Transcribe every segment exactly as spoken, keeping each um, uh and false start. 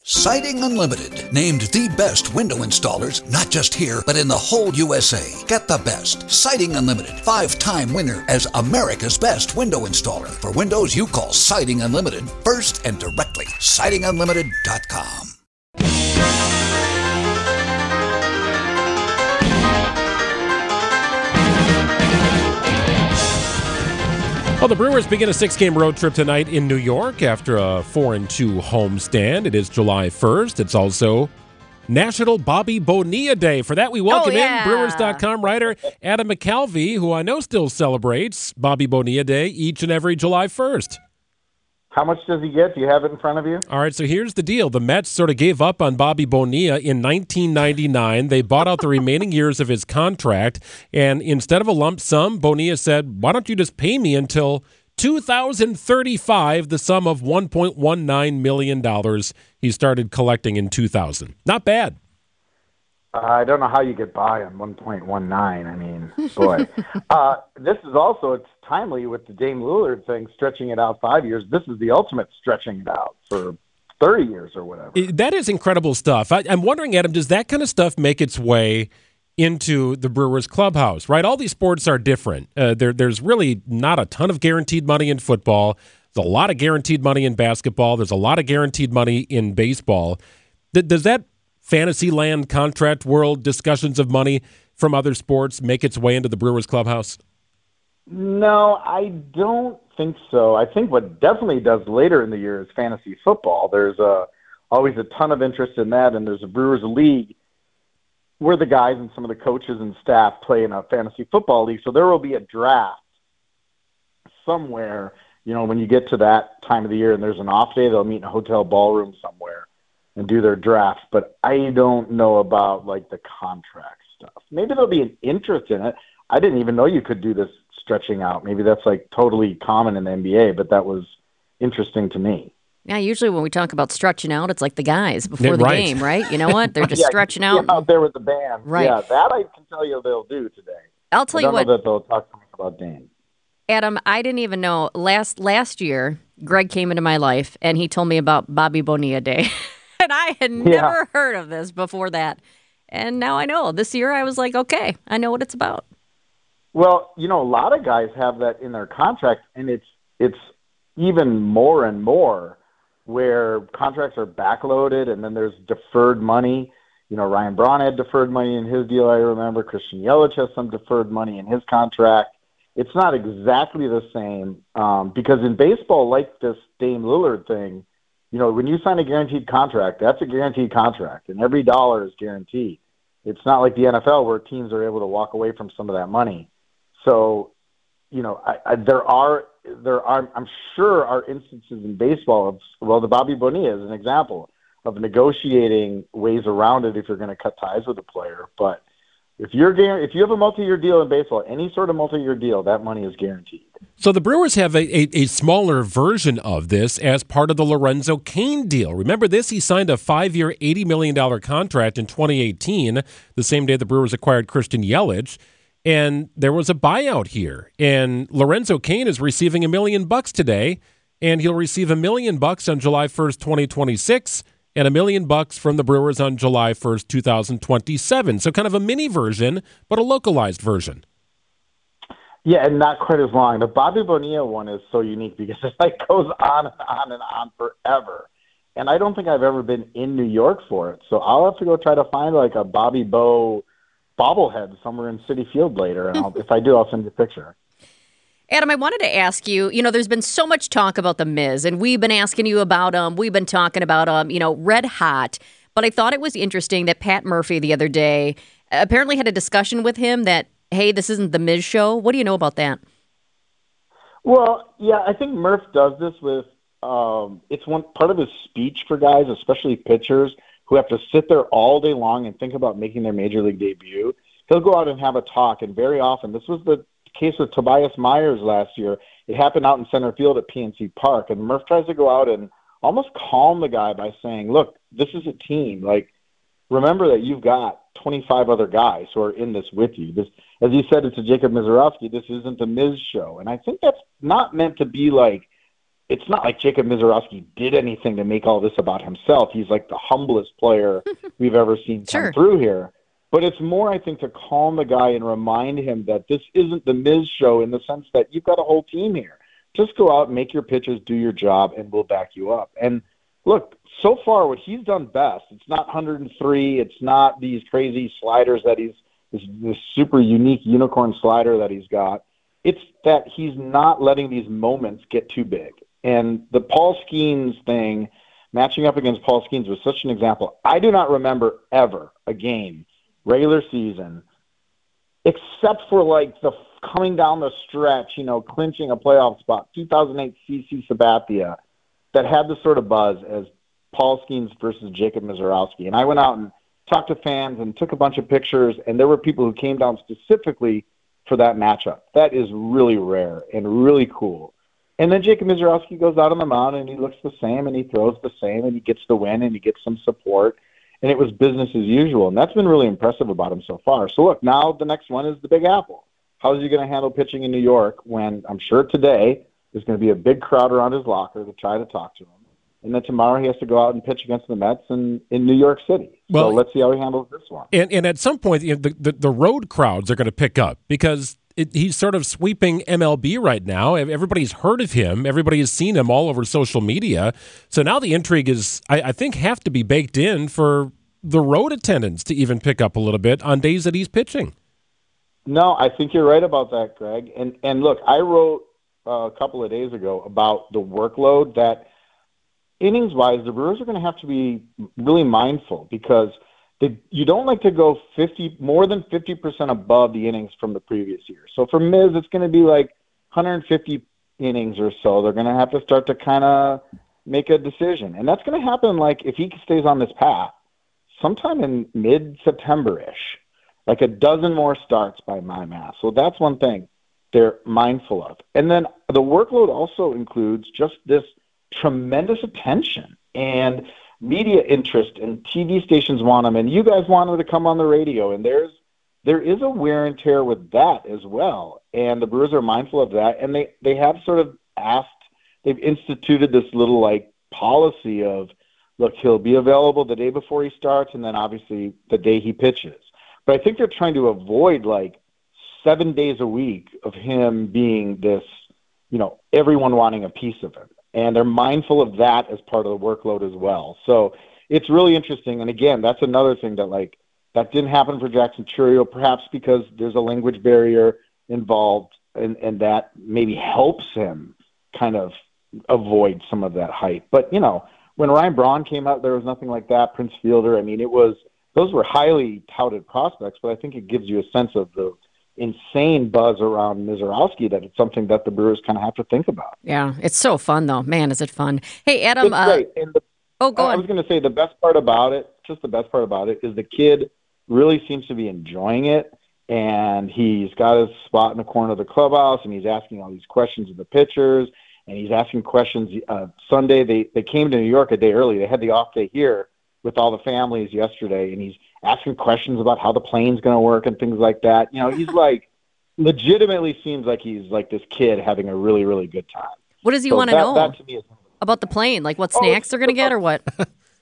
Siding Unlimited, named the best window installers, not just here, but in the whole U S A. Get the best. Siding Unlimited, five-time winner as America's best window installer. For windows you call Siding Unlimited first and directly. siding unlimited dot com. Well, the Brewers begin a six-game road trip tonight in New York after a four and two homestand. It is July first. It's also National Bobby Bonilla Day. For that, we welcome oh, yeah. in Brewers dot com writer Adam McCalvy, who I know still celebrates Bobby Bonilla Day each and every July first. How much does he get? Do you have it in front of you? All right, so here's the deal. The Mets sort of gave up on Bobby Bonilla in nineteen ninety-nine. They bought out the remaining years of his contract, and instead of a lump sum, Bonilla said, why don't you just pay me until two thousand thirty-five, the sum of one point one nine million dollars he started collecting in two thousand. Not bad. Uh, I don't know how you get by on one point one nine. I mean, boy. uh, this is also, it's timely with the Dame Lillard thing, stretching it out five years. This is the ultimate stretching it out for thirty years or whatever. That is incredible stuff. I, I'm wondering, Adam, does that kind of stuff make its way into the Brewers clubhouse, right? All these sports are different. Uh, there, there's really not a ton of guaranteed money in football. There's a lot of guaranteed money in basketball. There's a lot of guaranteed money in baseball. Th- does that Fantasyland contract world discussions of money from other sports make its way into the Brewers clubhouse? No, I don't think so. I think what definitely does later in the year is fantasy football. There's a, always a ton of interest in that, and there's a Brewers League where the guys and some of the coaches and staff play in a fantasy football league. So there will be a draft somewhere, you know, when you get to that time of the year and there's an off day, they'll meet in a hotel ballroom somewhere and do their draft. But I don't know about, like, the contract stuff. Maybe there'll be an interest in it. I didn't even know you could do this stretching out. Maybe that's, like, totally common in the N B A, but that was interesting to me. Yeah, usually when we talk about stretching out, it's like the guys before Yeah, the right. game, right? You know what? They're just Yeah, stretching yeah, out. out there with the band. Right. Yeah, that I can tell you they'll do today. I'll tell I you don't what, know that they'll talk so much about Dame. Adam, I didn't even know. Last last year, Greg came into my life, and he told me about Bobby Bonilla Day. And I had never Yeah. heard of this before that. And now I know. This year, I was like, okay, I know what it's about. Well, you know, a lot of guys have that in their contract, and it's it's even more and more where contracts are backloaded, and then there's deferred money. You know, Ryan Braun had deferred money in his deal, I remember. Christian Yelich has some deferred money in his contract. It's not exactly the same um, because in baseball, like this Dame Lillard thing, you know, when you sign a guaranteed contract, that's a guaranteed contract, and every dollar is guaranteed. It's not like the N F L where teams are able to walk away from some of that money. So, you know, I, I, there are, there are, I'm sure are instances in baseball of, well, the Bobby Bonilla is an example of negotiating ways around it if you're going to cut ties with a player. But if you're if you have a multi-year deal in baseball, any sort of multi-year deal, that money is guaranteed. So the Brewers have a, a, a smaller version of this as part of the Lorenzo Cain deal. Remember this? He signed a five-year, eighty million dollars contract in twenty eighteen, the same day the Brewers acquired Christian Yelich. And there was a buyout here. And Lorenzo Cain is receiving a million bucks today, and he'll receive a million bucks on July first, twenty twenty-six, and a million bucks from the Brewers on July first, two thousand twenty-seven. So kind of a mini version, but a localized version. Yeah, and not quite as long. The Bobby Bonilla one is so unique because it like goes on and on and on forever. And I don't think I've ever been in New York for it. So I'll have to go try to find like a Bobby Bo bobblehead somewhere in Citi Field later. And I'll, if I do, I'll send you a picture. Adam, I wanted to ask you, you know, there's been so much talk about The Miz, and we've been asking you about, um, we've been talking about, um, you know, Red Hot, but I thought it was interesting that Pat Murphy the other day apparently had a discussion with him that, hey, this isn't The Miz show. What do you know about that? Well, yeah, I think Murph does this with, um, it's one part of his speech for guys, especially pitchers, who have to sit there all day long and think about making their major league debut. He'll go out and have a talk, and very often, this was the case with Tobias Myers last year. It happened out in center field at P N C Park, and Murph tries to go out and almost calm the guy by saying, look, this is a team. Like, remember that you've got twenty-five other guys who are in this with you. This, as you said, it's a Jacob Mizorowski. This isn't the Miz show. And I think that's not meant to be like it's not like Jacob Misiorowski did anything to make all this about himself. He's like the humblest player we've ever seen come Sure. through here. But it's more, I think, to calm the guy and remind him that this isn't the Miz show in the sense that you've got a whole team here. Just go out, make your pitches, do your job, and we'll back you up. And look, so far what he's done best, it's not one hundred three, it's not these crazy sliders that he's, this, this super unique unicorn slider that he's got. It's that he's not letting these moments get too big. And the Paul Skeens thing, matching up against Paul Skeens was such an example. I do not remember ever a game, regular season, except for like the coming down the stretch, you know, clinching a playoff spot, two thousand eight C C Sabathia, that had the sort of buzz as Paul Skeens versus Jacob Misiorowski. And I went out and talked to fans and took a bunch of pictures, and there were people who came down specifically for that matchup. That is really rare and really cool. And then Jacob Misiorowski goes out on the mound, and he looks the same, and he throws the same, and he gets the win, and he gets some support. And it was business as usual. And that's been really impressive about him so far. So, look, now the next one is the Big Apple. How is he going to handle pitching in New York when I'm sure today there's going to be a big crowd around his locker to try to talk to him? And then tomorrow he has to go out and pitch against the Mets in, in New York City. Well, so let's see how he handles this one. And, and at some point, you know, the, the, the road crowds are going to pick up because it, he's sort of sweeping M L B right now. Everybody's heard of him. Everybody has seen him all over social media. So now the intrigue is, I, I think, have to be baked in for the road attendance to even pick up a little bit on days that he's pitching. No, I think you're right about that, Greg. And and look, I wrote uh, a couple of days ago about the workload that innings-wise, the Brewers are going to have to be really mindful because they, you don't like to go fifty more than fifty percent above the innings from the previous year. So for Miz, it's going to be like one hundred fifty innings or so. They're going to have to start to kind of make a decision. And that's going to happen like if he stays on this path sometime in mid-September-ish, like a dozen more starts by my math. So that's one thing they're mindful of. And then the workload also includes just this tremendous attention and media interest, and T V stations want them, and you guys want them to come on the radio, and there's there is a wear and tear with that as well. And the Brewers are mindful of that, and they, they have sort of asked, they've instituted this little like policy of, look, he'll be available the day before he starts, and then obviously the day he pitches. But I think they're trying to avoid like seven days a week of him being this, you know, everyone wanting a piece of him. And they're mindful of that as part of the workload as well. So it's really interesting. And again, that's another thing that like, that didn't happen for Jackson Chourio, perhaps because there's a language barrier involved, and, and that maybe helps him kind of avoid some of that hype. But, you know, when Ryan Braun came out, there was nothing like that. Prince Fielder, I mean, it was, those were highly touted prospects, but I think it gives you a sense of the insane buzz around Misiorowski that it's something that the Brewers kind of have to think about. Yeah, it's so fun, though. Man, is it fun. Hey, Adam. It's uh, great. And the, oh, go I, on. I was going to say the best part about it, just the best part about it, is the kid really seems to be enjoying it, and he's got his spot in the corner of the clubhouse, and he's asking all these questions of the pitchers, and he's asking questions. Uh, Sunday, they, they came to New York a day early. They had the off day here with all the families yesterday, and he's asking questions about how the plane's going to work and things like that. You know, he's like, legitimately seems like he's like this kid having a really, really good time. What does he so want to that, know that to me is about the plane? Like what Oh, snacks they're going to get or what?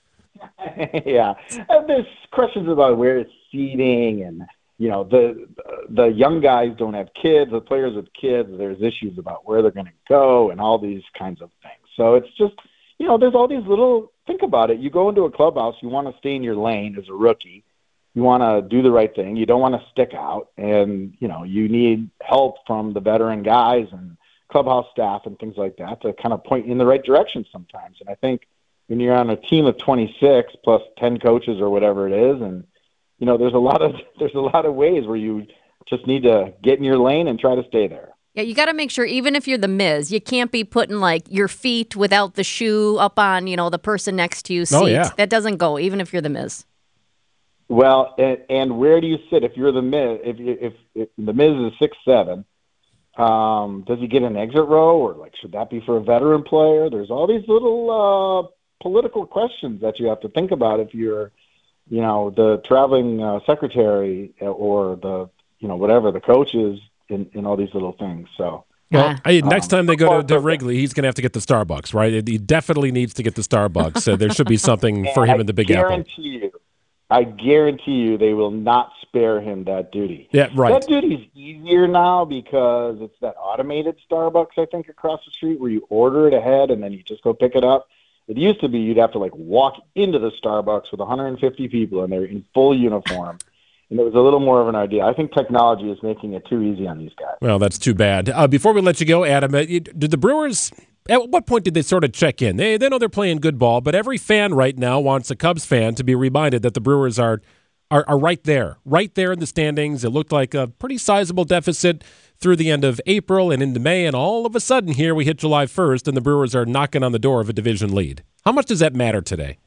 yeah. And there's questions about where it's seating, and, you know, the the young guys don't have kids, the players with kids, there's issues about where they're going to go and all these kinds of things. So it's just, you know, there's all these little, think about it. You go into a clubhouse, you want to stay in your lane as a rookie. You want to do the right thing. You don't want to stick out, and, you know, you need help from the veteran guys and clubhouse staff and things like that to kind of point you in the right direction sometimes. And I think when you're on a team of twenty-six plus ten coaches or whatever it is, and, you know, there's a lot of there's a lot of ways where you just need to get in your lane and try to stay there. Yeah, you got to make sure, even if you're the Miz, you can't be putting like your feet without the shoe up on, you know, the person next to you seat. Oh, yeah. That doesn't go, even if you're the Miz. Well, and, and where do you sit if you're the Miz? If, if, if the Miz is six seven, um, does he get an exit row, or like should that be for a veteran player? There's all these little uh, political questions that you have to think about if you're, you know, the traveling uh, secretary or the, you know, whatever the coach is in, in all these little things. So Well, Ah. I, next time they go to, to Football- Wrigley, he's going to have to get the Starbucks, right? He definitely needs to get the Starbucks. Uh, there should be something for And him I in the Big Apple. guarantee you, I guarantee you they will not spare him that duty. Yeah, right. That duty's easier now because it's that automated Starbucks, I think, across the street where you order it ahead and then you just go pick it up. It used to be you'd have to, like, walk into the Starbucks with one hundred fifty people and they're in full uniform. And it was a little more of an idea. I think technology is making it too easy on these guys. Well, that's too bad. Uh, before we let you go, Adam, uh, you- did the Brewers, at what point did they sort of check in? They they know they're playing good ball, but every fan right now wants a Cubs fan to be reminded that the Brewers are, are, are right there, right there in the standings. It looked like a pretty sizable deficit through the end of April and into May, and all of a sudden here we hit July first, and the Brewers are knocking on the door of a division lead. How much does that matter today?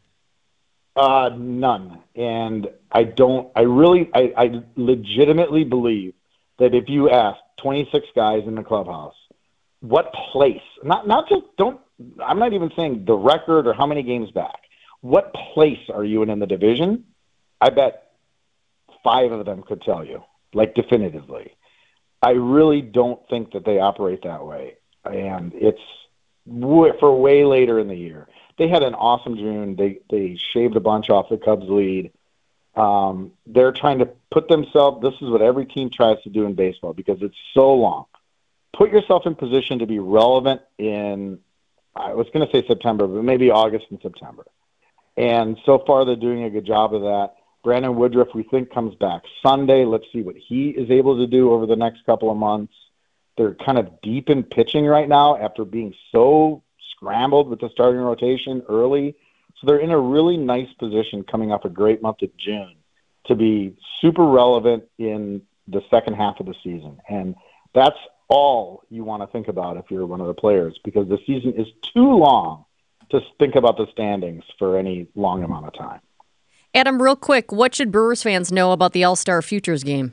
Uh, none. And I don't, I really, I, I legitimately believe that if you ask twenty-six guys in the clubhouse, what place, not, not just, don't, I'm not even saying the record or how many games back, what place are you in in the division? I bet five of them could tell you, like definitively. I really don't think that they operate that way. And it's w- for way later in the year. They had an awesome June. They they shaved a bunch off the Cubs lead. Um, they're trying to put themselves, this is what every team tries to do in baseball because it's so long. Put yourself in position to be relevant in, I was going to say September, but maybe August and September. And so far they're doing a good job of that. Brandon Woodruff, we think, comes back Sunday. Let's see what he is able to do over the next couple of months. They're kind of deep in pitching right now after being so scrambled with the starting rotation early. So they're in a really nice position coming off a great month of June to be super relevant in the second half of the season. And that's all you want to think about if you're one of the players because the season is too long to think about the standings for any long amount of time. Adam, real quick, what should Brewers fans know about the All-Star Futures game?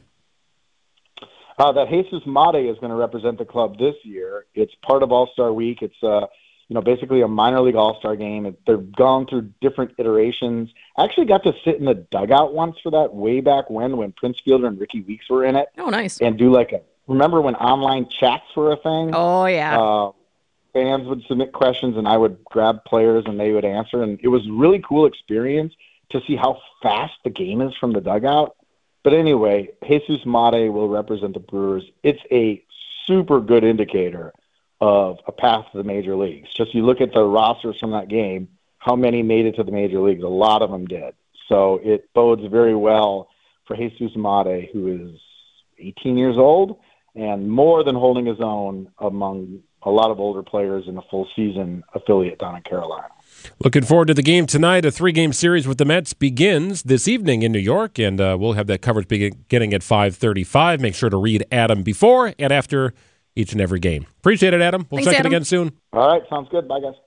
Uh, that Jesus Mate is going to represent the club this year. It's part of All-Star Week. It's uh, you know, basically a minor league all-star game. They've gone through different iterations. I actually got to sit in the dugout once for that way back when, when Prince Fielder and Ricky Weeks were in it. Oh, nice. And do like a, remember when online chats were a thing? Oh, yeah. Uh, fans would submit questions and I would grab players and they would answer. And it was a really cool experience to see how fast the game is from the dugout. But anyway, Jesus Mate will represent the Brewers. It's a super good indicator of a path to the major leagues. Just you look at the rosters from that game, how many made it to the major leagues? A lot of them did. So it bodes very well for Jesus Mate, who is eighteen years old and more than holding his own among a lot of older players in the full season affiliate down in Carolina. Looking forward to the game tonight. A three-game series with the Mets begins this evening in New York, and uh, we'll have that coverage beginning at five thirty-five. Make sure to read Adam before and after each and every game. Appreciate it, Adam. We'll Thanks, check Adam. in again soon. All right, sounds good. Bye, guys.